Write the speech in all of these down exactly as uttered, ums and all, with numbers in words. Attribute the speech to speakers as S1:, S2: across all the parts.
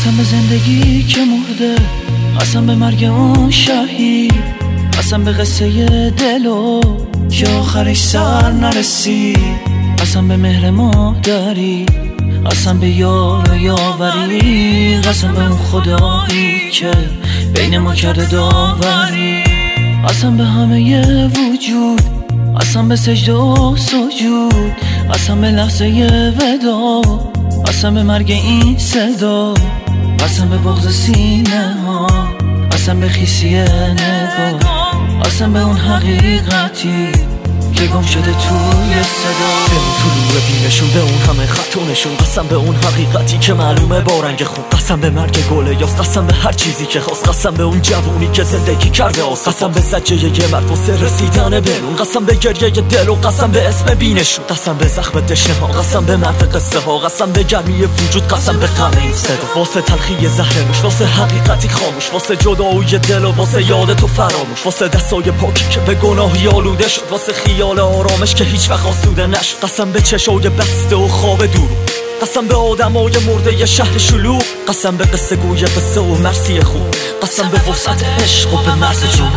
S1: قسم به زندگی که مرده، قسم به مرگ اون شهید، قسم به قصه دلو که آخرش سر نرسید، قسم به مهر مادری، قسم به یار و یاوری، قسم به اون خدایی که بین ما کرده داوری، قسم به همه وجود، قسم به سجده و سجود، قسم به لحظه ودا، قسم به مرگ این صدا، قسم به بغض سینه ها، قسم به خیسی نگاه، قسم به اون حقیقتی که گم شده توی صدا،
S2: به اون طلوع بینشون، به اون همه خطونشون، قسم به اون حقیقتی که معلومه با رنگ خون، قسم به مرگ گل یاس، قسم به هر چیزی که خواست، قسم به اون جوونی که زندگی کرده آس، قسم به زجه یه مرد واسه رسیدن برون، قسم به گریه دل و قسم به اسم بینشون، قسم به زخم دشنه ها، قسم به مرد قصه ها، قسم به گرمی وجود، قسم به غم این صدا، واسه تلخی زهر نوش، واسه حقیقتی خاموش، واسه جدایی دل و واسه یاد تو فراموش، واسه دستای پاکی که به گناهی آلوده شد، واسه خیال آرامش که هیچ وقت آسوده نشد، قسم به چشای بسته و خواب دور، قسم به آدمای مرده ی شهر شلوغ، قسم به قصه گوی قصه و مرسی خوب، قسم به وسعت عشق و به مرز جون،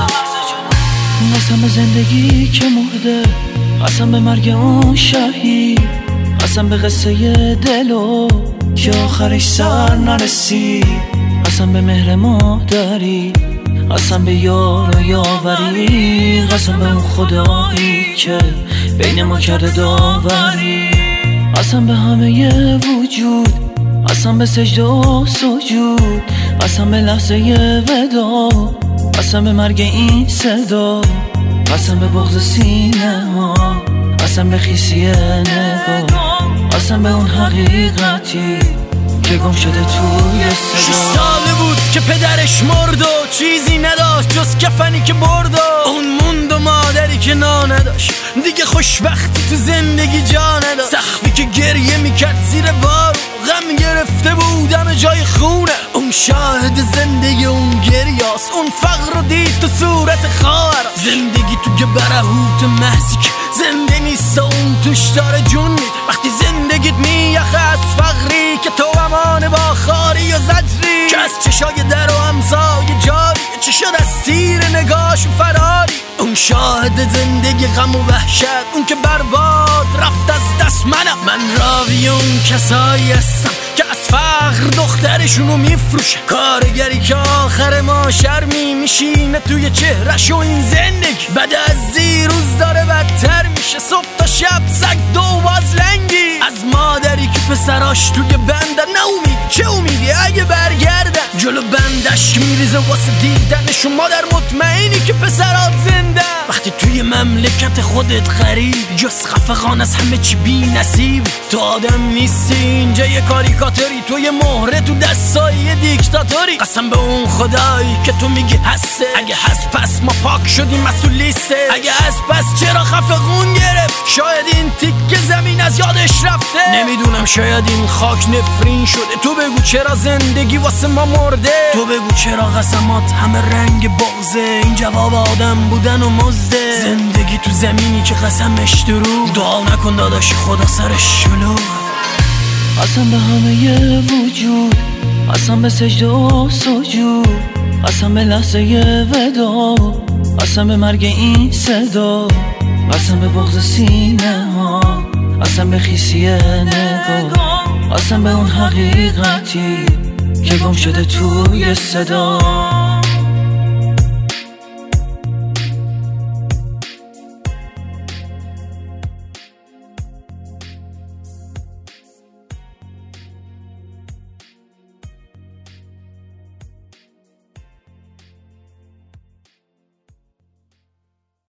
S1: قسم به زندگی که مرده، قسم به مرگ اون شهید، قسم به قصه دلو که آخرش سر نرسید، قسم به مهر مادری، قسم به یار و یاوری، قسم به اون خدایی که بین ما کرده داوری، قسم به همه وجود، قسم به سجده و سجود، قسم به لحظه ودا، قسم به مرگ این صدا، قسم به بغض سینه ها، قسم به خیسی نگاه، قسم به اون حقیقتی که گم شده توی صدا.
S3: شش ساله بود که پدرش مرد و چیزی نداشت جز کفنی که برد و اون موند و مادری که نان نداشت، دیگه خوشبختی تو زندگی جا نداشت، سقفی که گریه میکرد زیر بار، غم گرفته بودم جای خونه، اون شاهد زندگی اون گریاس، اون فقر رو دید تو صورت خواهر، زندگی تو که برهوت محضی که زنده نیست و اون توش داره جون میده، وقتی زندگیت میخه از فقری که تو امان با خاری و زجری، که از چشای در و همسای جاری، چه شد از تیر نگاش و فراری، اون شاهد زندگی غم و وحشت، اون که برباد رفت از دست منم، من راوی اون کسایی هستم که از فقر دخترشونو میفروشه، کارگری که آخر ما شرمی میشینه توی چهرش و این زندگی بعد از دیروز داره بدتر میشه، صبح تا شب سگ دو باز لنگی، از مادری که پسراش توی بندن، نه امید چه امیدی اگه برگردن، جلو بندش میریزه واسه دیدنشون، مادر مطمئنی که پسرات زنده، وقتی توی مملکت خودت غریب، جز خفقان از همه چی بی نصیب، تو آدم نیستی اینجا یه کاریکاتوری، تو یه مهره تو دستای یه دیکتاتوری، قسم به اون خدایی که تو میگی هسته، اگه هست پس ما پاک شدیم از تو لیسته، اگه هست پس چرا خفقون گرفت، شاید این تیک زمین از یادش رفته، نمیدونم شاید این خاک نفرین شده، تو بگو چرا زندگی واسه ما مرده، تو بگو چرا قسمات همه رنگ بغضه، این جواب آدم بودن و مزده، زندگی تو زمینی که قسمش دروغ، دعا نکن داداش خدا سرش شلوغ،
S1: قسم به همه وجود، قسم به سجده و سجود، قسم به لحظه ودا، قسم به مرگ این صدا، قسم به بغض سینه ها، قسم به خیسی نگاه، قسم به اون حقیقتی که گم شده توی صدا.